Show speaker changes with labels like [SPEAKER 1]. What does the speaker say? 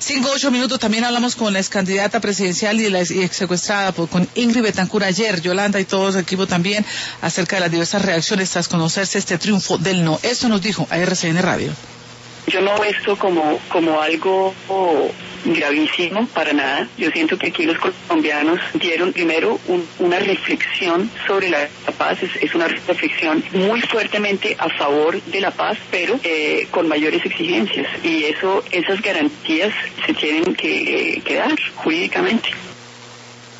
[SPEAKER 1] 5, 8 minutos. También hablamos con la ex candidata presidencial y la ex secuestrada con Ingrid Betancourt ayer, Yolanda y todo su equipo también, acerca de las diversas reacciones tras conocerse este triunfo del no. Esto nos dijo a RCN Radio.
[SPEAKER 2] Yo no veo esto como algo gravísimo, para nada. Yo siento que aquí los colombianos dieron primero una reflexión sobre la paz, es una reflexión muy fuertemente a favor de la paz, pero con mayores exigencias, y esas garantías se tienen que dar jurídicamente.